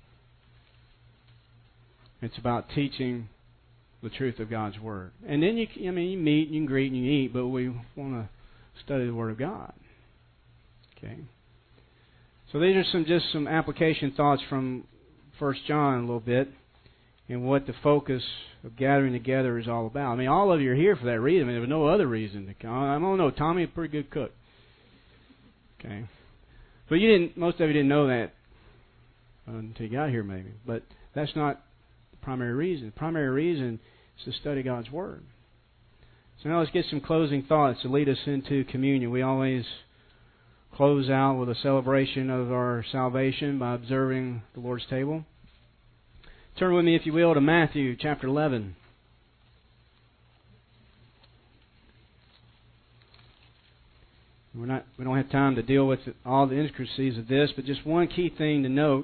It's about teaching the truth of God's Word. And then you meet, you can greet, and you eat, but we want to study the Word of God. Okay. So these are just some application thoughts from 1 John a little bit, and what the focus of gathering together is all about. I mean, all of you are here for that reason. I mean, there was no other reason to come. I don't know. Tommy is a pretty good cook. Okay. But most of you didn't know that until you got here, maybe. But that's not the primary reason. The primary reason is to study God's Word. So now let's get some closing thoughts to lead us into communion. We always close out with a celebration of our salvation by observing the Lord's table. Turn with me, if you will, to Matthew chapter 11. We don't have time to deal with all the intricacies of this, but just one key thing to note.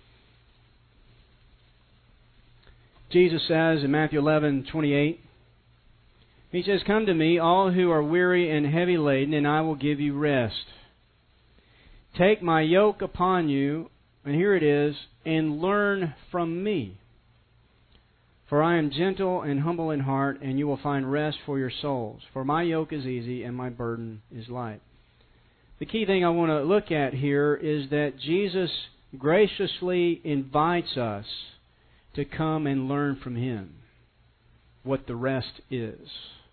Jesus says in Matthew 11:28, He says, "Come to me, all who are weary and heavy laden, and I will give you rest. Take my yoke upon you," and here it is, "and learn from me. For I am gentle and humble in heart, and you will find rest for your souls. For my yoke is easy and my burden is light." The key thing I want to look at here is that Jesus graciously invites us to come and learn from Him what the rest is.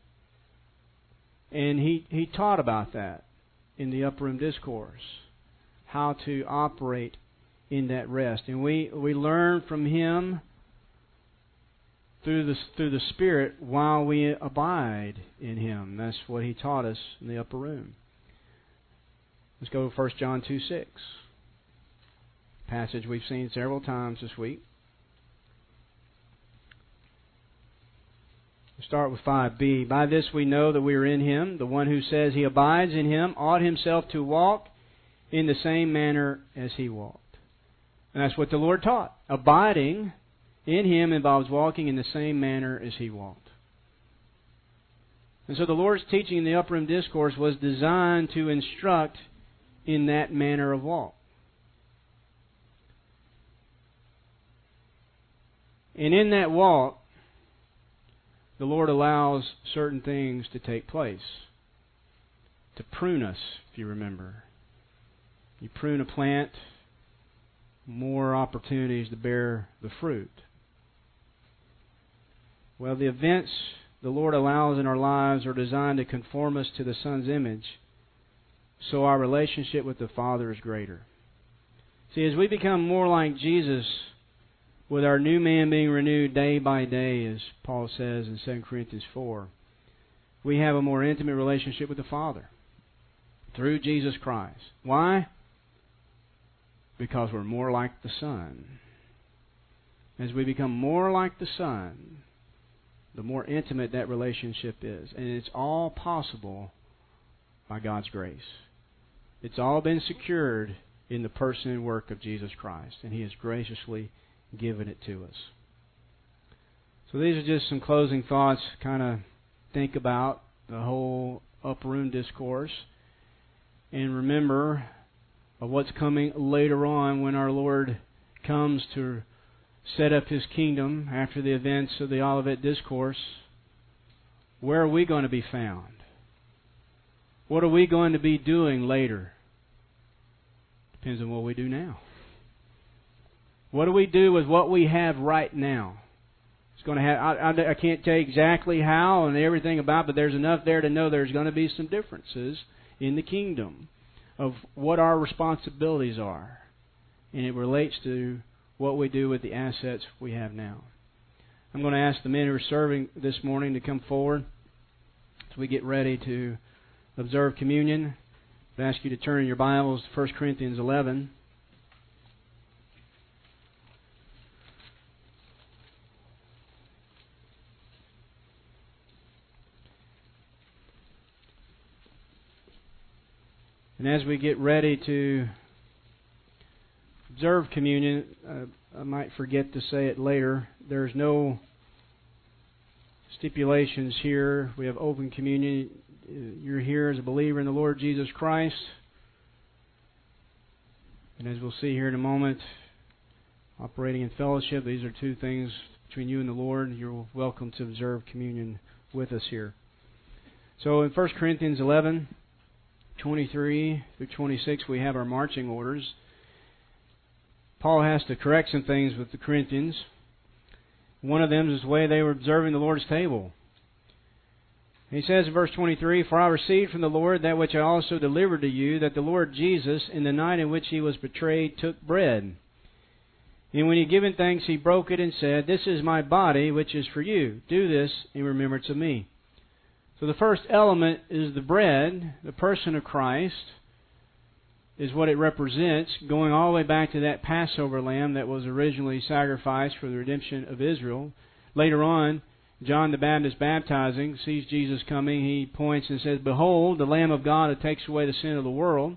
And He taught about that in the Upper Room Discourse, how to operate in that rest. And we learn from Him through the Spirit while we abide in Him. That's what He taught us in the upper room. Let's go to 1 John 2:6. Passage we've seen several times this week. We'll start with 5b. "By this we know that we are in Him. The one who says he abides in Him ought himself to walk in the same manner as He walked." And that's what the Lord taught. Abiding in Him involves walking in the same manner as He walked. And so the Lord's teaching in the Upper Room Discourse was designed to instruct in that manner of walk. And in that walk, the Lord allows certain things to take place. To prune us, if you remember. You prune a plant, more opportunities to bear the fruit. Well, the events the Lord allows in our lives are designed to conform us to the Son's image, so our relationship with the Father is greater. See, as we become more like Jesus, with our new man being renewed day by day, as Paul says in 2 Corinthians 4, we have a more intimate relationship with the Father through Jesus Christ. Why? Because we're more like the Son. As we become more like the Son, the more intimate that relationship is. And it's all possible by God's grace. It's all been secured in the person and work of Jesus Christ, and He has graciously given it to us. So these are just some closing thoughts, kind of think about the whole Upper Room Discourse, and remember of what's coming later on when our Lord comes to set up His kingdom after the events of the Olivet Discourse. Where are we going to be found? What are we going to be doing later? Depends on what we do now. What do we do with what we have right now? It's going to have. I can't tell you exactly how and everything about, but there's enough there to know there's going to be some differences in the kingdom of what our responsibilities are, and it relates to what we do with the assets we have now. I'm going to ask the men who are serving this morning to come forward as we get ready to observe communion. I ask you to turn your Bibles to 1 Corinthians 11. And as we get ready to observe communion, I might forget to say it later, there's no stipulations here. We have open communion. You're here as a believer in the Lord Jesus Christ. And as we'll see here in a moment, operating in fellowship, these are two things between you and the Lord. You're welcome to observe communion with us here. So in 1 Corinthians 11, 23 through 26, we have our marching orders. Paul has to correct some things with the Corinthians. One of them is the way they were observing the Lord's table. He says in verse 23, "For I received from the Lord that which I also delivered to you, that the Lord Jesus, in the night in which He was betrayed, took bread. And when He had given thanks, He broke it and said, 'This is my body, which is for you. Do this in remembrance of me.'" So the first element is the bread. The person of Christ is what it represents, going all the way back to that Passover lamb that was originally sacrificed for the redemption of Israel. Later on, John the Baptist baptizing, sees Jesus coming. He points and says, "Behold, the Lamb of God that takes away the sin of the world."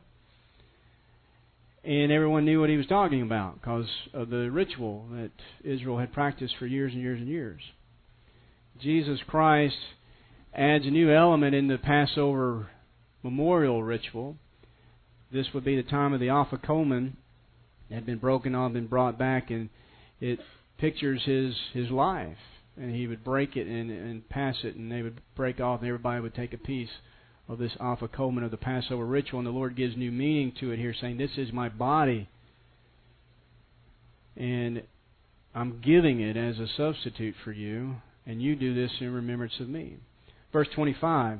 And everyone knew what he was talking about because of the ritual that Israel had practiced for years and years and years. Jesus Christ adds a new element in the Passover memorial ritual. This would be the time of the Afikomen that had been broken off and brought back, and it pictures his life. And he would break it and pass it, and they would break off, and everybody would take a piece of this Afikomen of the Passover ritual. And the Lord gives new meaning to it here, saying, "This is my body, and I'm giving it as a substitute for you, and you do this in remembrance of me." Verse 25,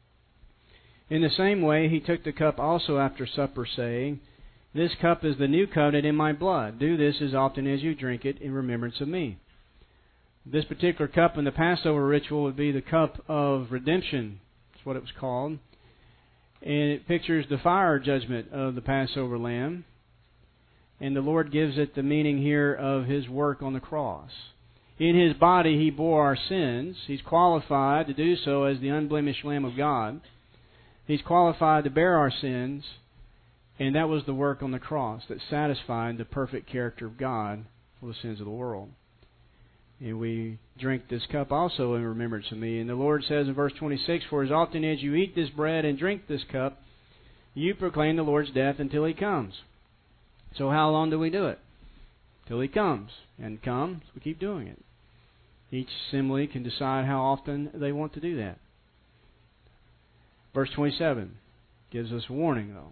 "In the same way He took the cup also after supper, saying, 'This cup is the new covenant in my blood. Do this as often as you drink it in remembrance of me.'" This particular cup in the Passover ritual would be the cup of redemption. That's what it was called. And it pictures the fire judgment of the Passover lamb. And the Lord gives it the meaning here of His work on the cross. In His body He bore our sins. He's qualified to do so as the unblemished Lamb of God. He's qualified to bear our sins. And that was the work on the cross that satisfied the perfect character of God for the sins of the world. And we drink this cup also in remembrance of me. And the Lord says in verse 26, "For as often as you eat this bread and drink this cup, you proclaim the Lord's death until He comes." So how long do we do it? Till He comes. And comes, we keep doing it. Each assembly can decide how often they want to do that. Verse 27 gives us a warning, though.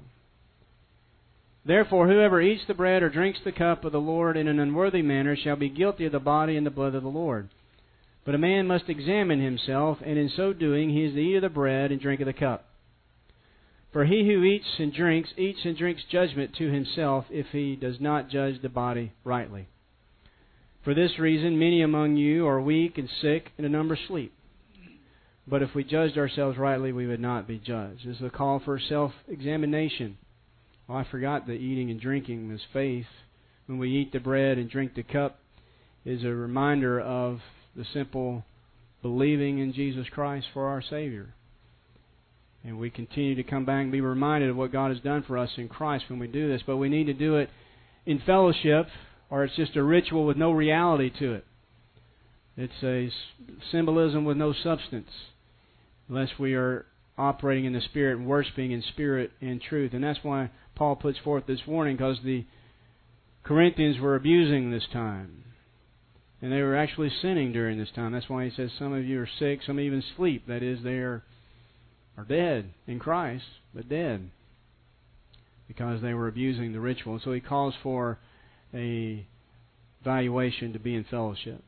"Therefore, whoever eats the bread or drinks the cup of the Lord in an unworthy manner shall be guilty of the body and the blood of the Lord. But a man must examine himself, and in so doing he is to eat of the bread and drink of the cup. For he who eats and drinks judgment to himself if he does not judge the body rightly. For this reason many among you are weak and sick, and a number sleep. But if we judged ourselves rightly, we would not be judged." This is a call for self-examination. Well, I forgot that eating and drinking is faith. When we eat the bread and drink the cup is a reminder of the simple believing in Jesus Christ for our Savior. And we continue to come back and be reminded of what God has done for us in Christ when we do this. But we need to do it in fellowship, or it's just a ritual with no reality to it. It's a symbolism with no substance, unless we are operating in the Spirit and worshiping in spirit and truth. And that's why Paul puts forth this warning, because the Corinthians were abusing this time. And they were actually sinning during this time. That's why he says some of you are sick, some even sleep. That is, they are dead in Christ, but dead because they were abusing the ritual. And so he calls for a evaluation to be in fellowship.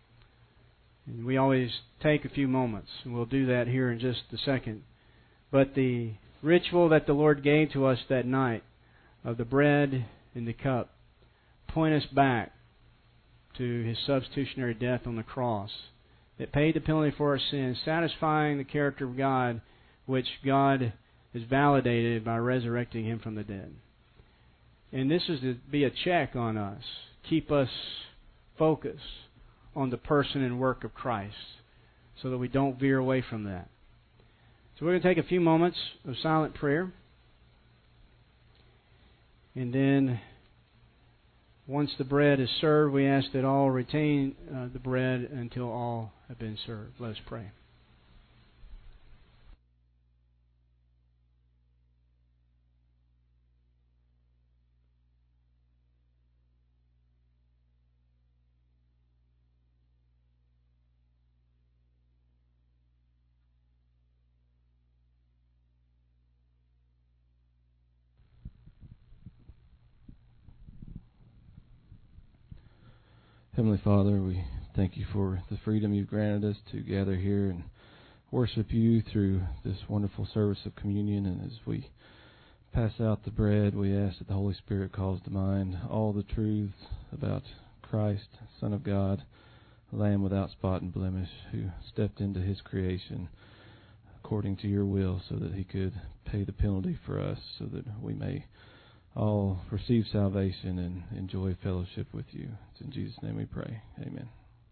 And we always take a few moments, and we'll do that here in just a second. But the ritual that the Lord gave to us that night of the bread and the cup point us back to His substitutionary death on the cross that paid the penalty for our sins, satisfying the character of God, which God has validated by resurrecting Him from the dead. And this is to be a check on us, keep us focused on the person and work of Christ so that we don't veer away from that. So we're going to take a few moments of silent prayer. And then once the bread is served, we ask that all retain the bread until all have been served. Let us pray. Heavenly Father, we thank you for the freedom you've granted us to gather here and worship you through this wonderful service of communion. And as we pass out the bread, we ask that the Holy Spirit calls to mind all the truths about Christ, Son of God, Lamb without spot and blemish, who stepped into his creation according to your will so that he could pay the penalty for us, so that we may all receive salvation and enjoy fellowship with you. It's in Jesus' name we pray. Amen.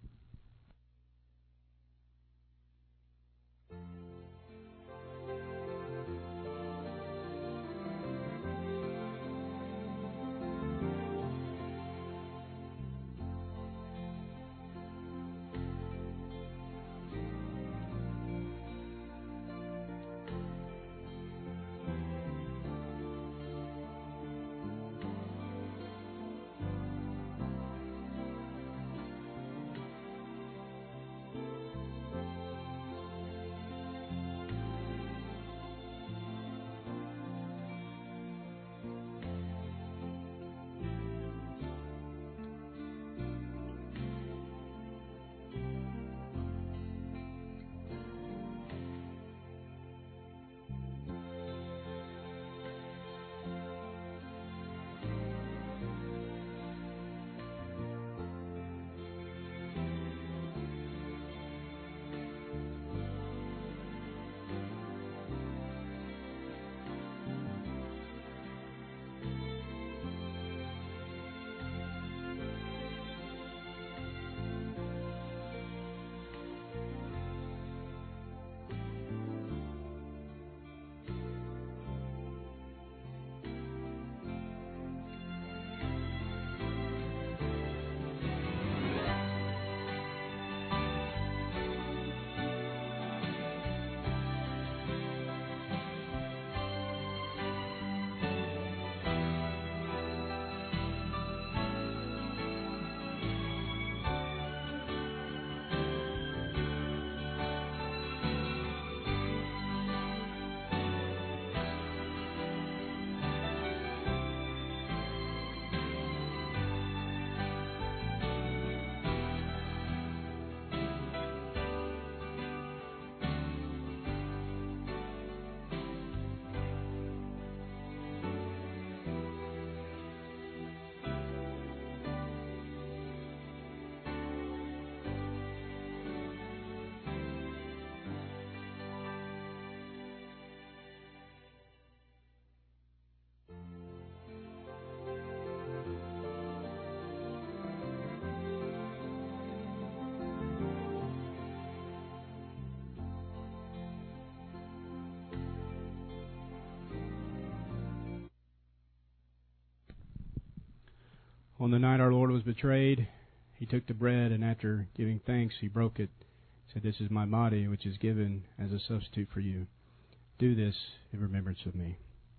On the night our Lord was betrayed, he took the bread, and after giving thanks, he broke it, said, "This is my body, which is given as a substitute for you. Do this in remembrance of me."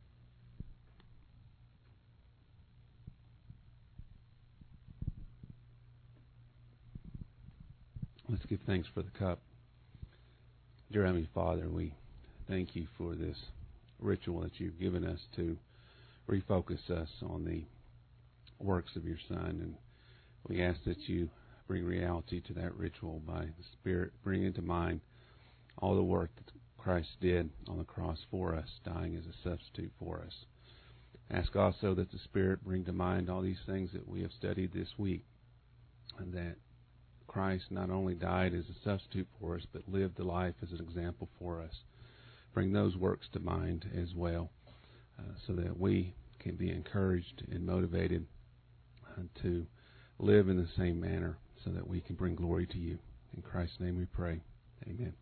Let's give thanks for the cup. Dear Heavenly Father, we thank you for this ritual that you've given us to refocus us on the works of your Son, and we ask that you bring reality to that ritual by the Spirit. Bring into mind all the work that Christ did on the cross for us, dying as a substitute for us. Ask also that the Spirit bring to mind all these things that we have studied this week, and that Christ not only died as a substitute for us, but lived the life as an example for us. Bring those works to mind as well, so that we can be encouraged and motivated to live in the same manner, so that we can bring glory to you. In Christ's name we pray. Amen.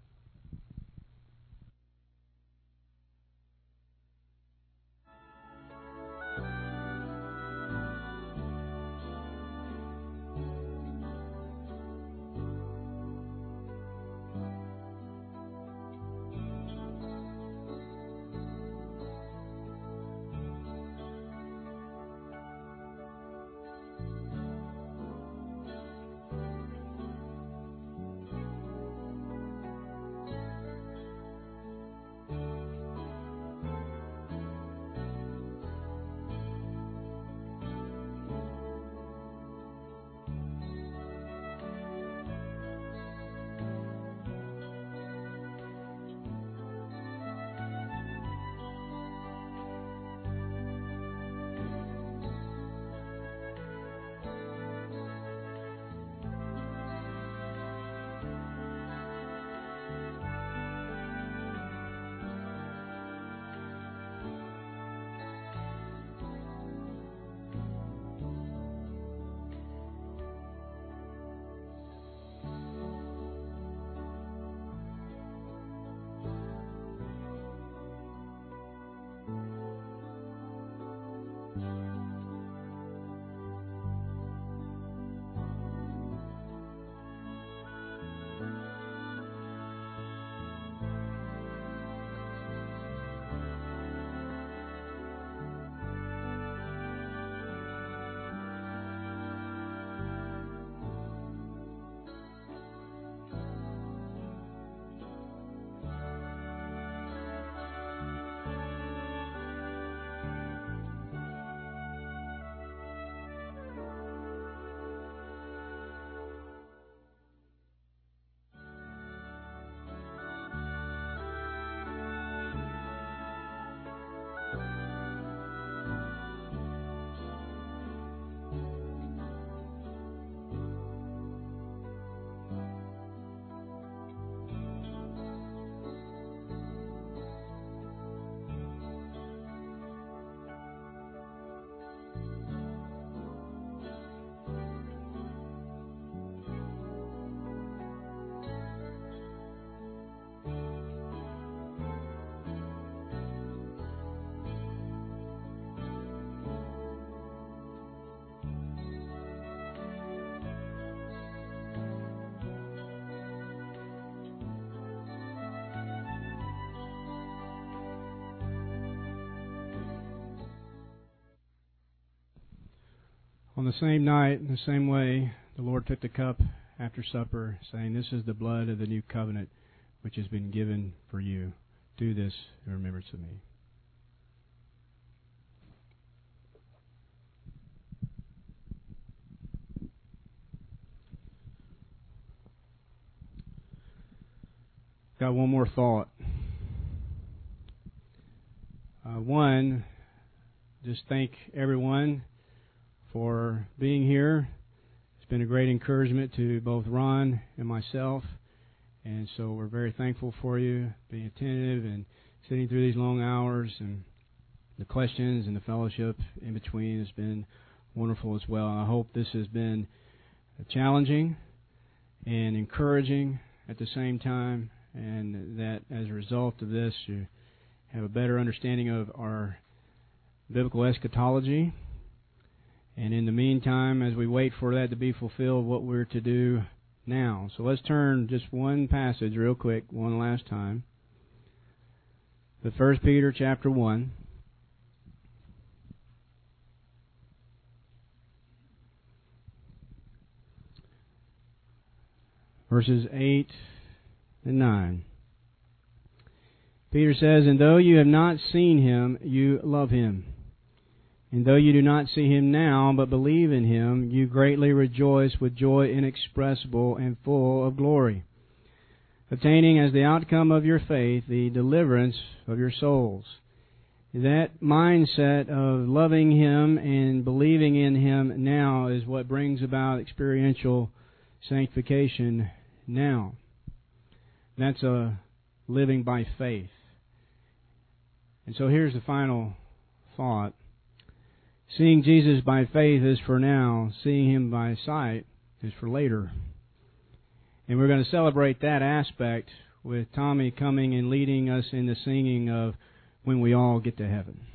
On the same night, in the same way, the Lord took the cup after supper, saying, "This is the blood of the new covenant, which has been given for you. Do this in remembrance of me." Got one more thought. One, just thank everyone for being here. It's been a great encouragement to both Ron and myself, and so we're very thankful for you being attentive and sitting through these long hours, and the questions and the fellowship in between has been wonderful as well. I hope this has been challenging and encouraging at the same time, and that as a result of this, you have a better understanding of our biblical eschatology. And in the meantime, as we wait for that to be fulfilled, what we're to do now. So let's turn just one passage real quick, one last time. The 1 Peter chapter 1. Verses 8 and 9. Peter says, "And though you have not seen Him, you love Him. And though you do not see Him now, but believe in Him, you greatly rejoice with joy inexpressible and full of glory, obtaining as the outcome of your faith the deliverance of your souls." That mindset of loving Him and believing in Him now is what brings about experiential sanctification now. That's a living by faith. And so here's the final thought. Seeing Jesus by faith is for now. Seeing Him by sight is for later. And we're going to celebrate that aspect with Tommy coming and leading us in the singing of "When We All Get to Heaven."